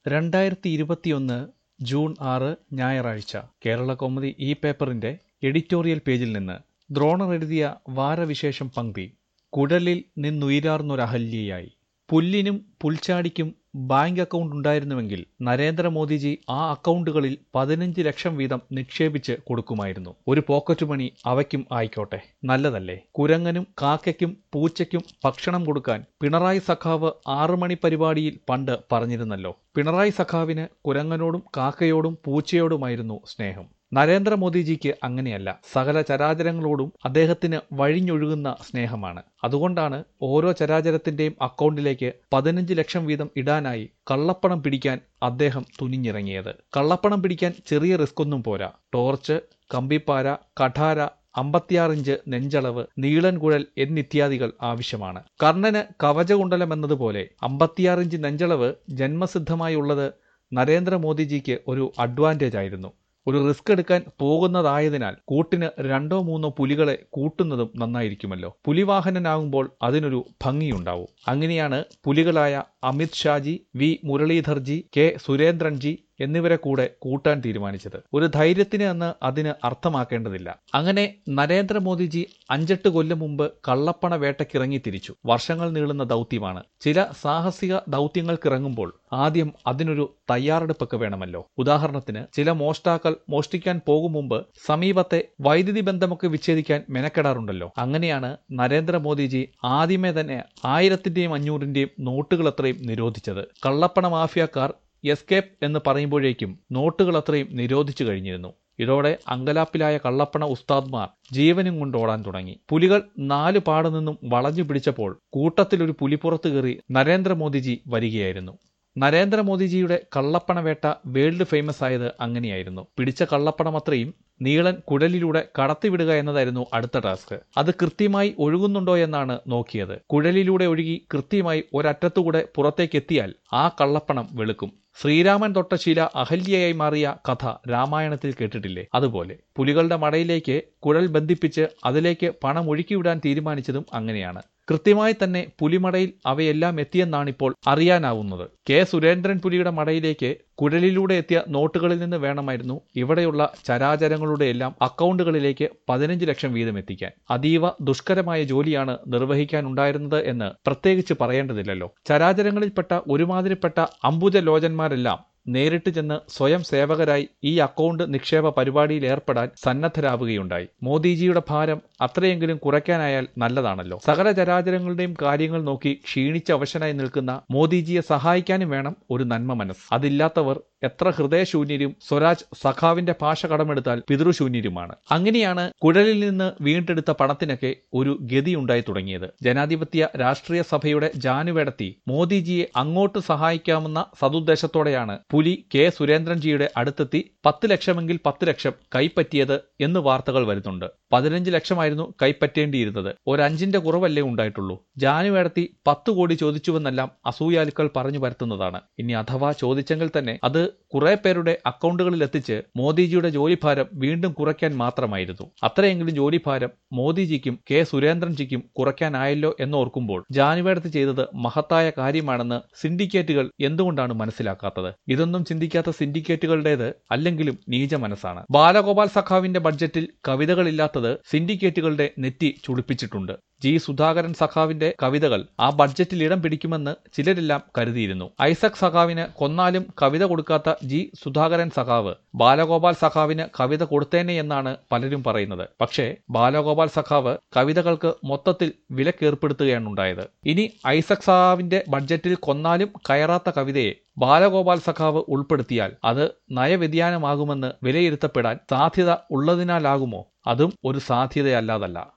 2021 June 6 ഞായറാഴ്ച കേരളകൗമുദി ഈ പേപ്പറിന്റെ എഡിറ്റോറിയൽ പേജിൽ നിന്ന് ദ്രോണർ എഴുതിയ വാരവിശേഷം പങ്ക്തി. കുഴലിൽ നിന്നുയിരാർന്നൊരഹല്യയായി. പുല്ലിനും പുൽച്ചാടിക്കും ബാങ്ക് അക്കൗണ്ട് ഉണ്ടായിരുന്നുവെങ്കിൽ നരേന്ദ്രമോദിജി ആ അക്കൗണ്ടുകളിൽ 15 ലക്ഷം വീതം നിക്ഷേപിച്ച് കൊടുക്കുമായിരുന്നു. ഒരു പോക്കറ്റ് മണി അവയ്ക്കും ആയിക്കോട്ടെ, നല്ലതല്ലേ? കുരങ്ങനും കാക്കയ്ക്കും പൂച്ചയ്ക്കും ഭക്ഷണം കൊടുക്കാൻ പിണറായി സഖാവ് 6 മണി പരിപാടിയിൽ പണ്ട് പറഞ്ഞിരുന്നല്ലോ. പിണറായി സഖാവിന് കുരങ്ങനോടും കാക്കയോടും പൂച്ചയോടുമായിരുന്നു സ്നേഹം. നരേന്ദ്രമോദിജിക്ക് അങ്ങനെയല്ല. സകല ചരാചരങ്ങളോടും അദ്ദേഹത്തിന് വഴിഞ്ഞൊഴുകുന്ന സ്നേഹമാണ്. അതുകൊണ്ടാണ് ഓരോ ചരാചരത്തിന്റെയും അക്കൗണ്ടിലേക്ക് 15 ലക്ഷം വീതം ഇടാനായി കള്ളപ്പണം പിടിക്കാൻ അദ്ദേഹം തുനിഞ്ഞിറങ്ങിയത്. കള്ളപ്പണം പിടിക്കാൻ ചെറിയ റിസ്ക് ഒന്നും പോരാ. ടോർച്ച്, കമ്പിപ്പാര, കഠാര, 56 ഇഞ്ച് നെഞ്ചളവ്, നീളൻ കുഴൽ എന്നിത്യാദികൾ ആവശ്യമാണ്. കർണന് കവചകുണ്ടലം എന്നതുപോലെ 56 ഇഞ്ച് നെഞ്ചളവ് ജന്മസിദ്ധമായി ഉള്ളത് നരേന്ദ്രമോദിജിക്ക് ഒരു അഡ്വാൻറ്റേജ് ആയിരുന്നു. ഒരു റിസ്ക് എടുക്കാൻ പോകുന്നതായതിനാൽ കൂട്ടിന് 2-3 പുലികളെ കൂട്ടുന്നതും നന്നായിരിക്കുമല്ലോ. പുലിവാഹനനാകുമ്പോൾ അതിനൊരു ഭംഗിയുണ്ടാവും. അങ്ങനെയാണ് പുലികളായ അമിത് ഷാജി, വി മുരളീധർജി, കെ സുരേന്ദ്രൻജി എന്നിവരെ കൂടെ കൂട്ടാൻ തീരുമാനിച്ചത്. ഒരു ധൈര്യത്തിന് എന്ന് അതിന് അർത്ഥമാക്കേണ്ടതില്ല. അങ്ങനെ നരേന്ദ്രമോദിജി 5-8 കൊല്ലം മുമ്പ് കള്ളപ്പണ വേട്ടക്കിറങ്ങി തിരിച്ചു. വർഷങ്ങൾ നീളുന്ന ദൗത്യമാണ്. ചില സാഹസിക ദൗത്യങ്ങൾക്കിറങ്ങുമ്പോൾ ആദ്യം അതിനൊരു തയ്യാറെടുപ്പൊക്കെ വേണമല്ലോ. ഉദാഹരണത്തിന്, ചില മോഷ്ടാക്കൾ മോഷ്ടിക്കാൻ പോകും മുമ്പ് സമീപത്തെ വൈദ്യുതി ബന്ധമൊക്കെ വിച്ഛേദിക്കാൻ മെനക്കെടാറുണ്ടല്ലോ. അങ്ങനെയാണ് നരേന്ദ്രമോദിജി ആദ്യമേ തന്നെ 1000-ന്റെയും 500-ന്റെയും നോട്ടുകൾ അത്രയും നിരോധിച്ചത്. കള്ളപ്പണ മാഫിയക്കാർ എസ്കേപ്പ് എന്ന് പറയുമ്പോഴേക്കും നോട്ടുകൾ അത്രയും നിരോധിച്ചു കഴിഞ്ഞിരുന്നു. ഇതോടെ അങ്കലാപ്പിലായ കള്ളപ്പണ ഉസ്താദ്മാർ ജീവനും കൊണ്ട് ഓടാൻ തുടങ്ങി. പുലികൾ 4 പാടു നിന്നും വളഞ്ഞു പിടിച്ചപ്പോൾ കൂട്ടത്തിലൊരു പുലിപ്പുറത്ത് കയറി നരേന്ദ്രമോദിജി വരികയായിരുന്നു. നരേന്ദ്രമോദിജിയുടെ കള്ളപ്പണ വേട്ട വേൾഡ് ഫേമസ് ആയത് അങ്ങനെയായിരുന്നു. പിടിച്ച കള്ളപ്പണം അത്രയും നീളൻ കുഴലിലൂടെ കടത്തിവിടുക എന്നതായിരുന്നു അടുത്ത ടാസ്ക്. അത് കൃത്യമായി ഒഴുകുന്നുണ്ടോ എന്നാണ് നോക്കിയത്. കുഴലിലൂടെ ഒഴുകി കൃത്യമായി ഒരറ്റത്തുകൂടെ പുറത്തേക്കെത്തിയാൽ ആ കള്ളപ്പണം വെളുക്കും. ശ്രീരാമൻ തൊട്ട ശില അഹല്യയായി മാറിയ കഥ രാമായണത്തിൽ കേട്ടിട്ടില്ലേ? അതുപോലെ പുലികളുടെ മടയിലേക്ക് കുഴൽ ബന്ധിപ്പിച്ച് അതിലേക്ക് പണം ഒഴുക്കിവിടാൻ തീരുമാനിച്ചതും അങ്ങനെയാണ്. കൃത്യമായി തന്നെ പുലിമടയിൽ അവയെല്ലാം എത്തിയെന്നാണിപ്പോൾ അറിയാനാവുന്നത്. കെ സുരേന്ദ്രൻ പുലിയുടെ മടയിലേക്ക് കുഴലിലൂടെ എത്തിയ നോട്ടുകളിൽ നിന്ന് വേണമായിരുന്നു ഇവിടെയുള്ള ചരാചരങ്ങളുടെയെല്ലാം അക്കൗണ്ടുകളിലേക്ക് 15 ലക്ഷം വീതം എത്തിക്കാൻ. അതീവ ദുഷ്കരമായ ജോലിയാണ് നിർവഹിക്കാനുണ്ടായിരുന്നത് എന്ന് പ്രത്യേകിച്ച് പറയേണ്ടതില്ലല്ലോ. ചരാചരങ്ങളിൽപ്പെട്ട ഒരുമാതിരിപ്പെട്ട അംബുജലോചന്മാരെല്ലാം നേരിട്ട് ചെന്ന് സ്വയം സേവകരായി ഈ അക്കൗണ്ട് നിക്ഷേപ പരിപാടിയിൽ ഏർപ്പെടാൻ സന്നദ്ധരാവുകയുണ്ടായി. മോദിജിയുടെ ഭാരം അത്രയെങ്കിലും കുറയ്ക്കാനായാൽ നല്ലതാണല്ലോ. സകല ചരാചരങ്ങളുടെയും കാര്യങ്ങൾ നോക്കി ക്ഷീണിച്ച അവശനായി നിൽക്കുന്ന മോദിജിയെ സഹായിക്കാനും വേണം ഒരു നന്മ മനസ്സ്. അതില്ലാത്തവർ എത്ര ഹൃദയശൂന്യരും, സ്വരാജ് സഖാവിന്റെ ഭാഷ കടമെടുത്താൽ പിതൃശൂന്യരുമാണ്. അങ്ങനെയാണ് കുഴലിൽ നിന്ന് വീണ്ടെടുത്ത പണത്തിനൊക്കെ ഒരു ഗതി ഉണ്ടായി തുടങ്ങിയത്. ജനാധിപത്യ രാഷ്ട്രീയ സഭയുടെ ജാനുവേടത്തി മോദിജിയെ അങ്ങോട്ട് സഹായിക്കാമെന്ന സതുദ്ദേശത്തോടെയാണ് പുലി കെ സുരേന്ദ്രൻജിയുടെ അടുത്തെത്തി 10 ലക്ഷമെങ്കിൽ 10 ലക്ഷം കൈപ്പറ്റിയത് എന്ന് വാർത്തകൾ വരുന്നുണ്ട്. 15 ലക്ഷമായിരുന്നു കൈപ്പറ്റേണ്ടിയിരുന്നത്. ഒരു 5ന്റെ കുറവല്ലേ ഉണ്ടായിട്ടുള്ളൂ. ജാനുവേടത്തി 10 കോടി ചോദിച്ചുവെന്നെല്ലാം അസൂയാലുക്കൾ പറഞ്ഞു വരുത്തുന്നതാണ്. ഇനി അഥവാ ചോദിച്ചെങ്കിൽ തന്നെ അത് കുറെ പേരുടെ അക്കൗണ്ടുകളിൽ എത്തിച്ച് മോദിജിയുടെ ജോലിഭാരം വീണ്ടും കുറയ്ക്കാൻ മാത്രമായിരുന്നു. അത്രയെങ്കിലും ജോലിഭാരം മോദിജിക്കും കെ സുരേന്ദ്രൻജിക്കും കുറയ്ക്കാനായല്ലോ എന്നോർക്കുമ്പോൾ ജാനുവേടത്തി ചെയ്തത് മഹത്തായ കാര്യമാണെന്ന് സിൻഡിക്കേറ്റുകൾ എന്തുകൊണ്ടാണ് മനസ്സിലാക്കാത്തത്? ഇതൊന്നും ചിന്തിക്കാത്ത സിൻഡിക്കേറ്റുകളുടേത് അല്ലെങ്കിലും നീച മനസ്സാണ്. ബാലഗോപാൽ സഖാവിന്റെ ബഡ്ജറ്റിൽ കവിതകളില്ലാത്തത് സിൻഡിക്കേറ്റുകളുടെ നെറ്റി ചുളിപ്പിച്ചിട്ടുണ്ട്. ജി സുധാകരൻ സഖാവിന്റെ കവിതകൾ ആ ബഡ്ജറ്റിൽ ഇടം പിടിക്കുമെന്ന് ചിലരെല്ലാം കരുതിയിരുന്നു. ഐസക് സഖാവിന് കൊന്നാലും കവിത കൊടുക്കാത്ത ജി സുധാകരൻ സഖാവ് ബാലഗോപാൽ സഖാവിന് കവിത കൊടുത്തേനെ എന്നാണ് പലരും പറയുന്നത്. പക്ഷേ ബാലഗോപാൽ സഖാവ് കവിതകൾക്ക് മൊത്തത്തിൽ വിലക്കേർപ്പെടുത്തുകയാണുണ്ടായത്. ഇനി ഐസക് സഖാവിന്റെ ബഡ്ജറ്റിൽ കൊന്നാലും കയറാത്ത കവിതയെ ബാലഗോപാൽ സഖാവ് ഉൾപ്പെടുത്തിയാൽ അത് നയവ്യതിയാനമാകുമെന്ന് വിലയിരുത്തപ്പെടാൻ സാധ്യത ഉള്ളതിനാലാകുമോ? അതും ഒരു സാധ്യതയല്ലാതല്ല.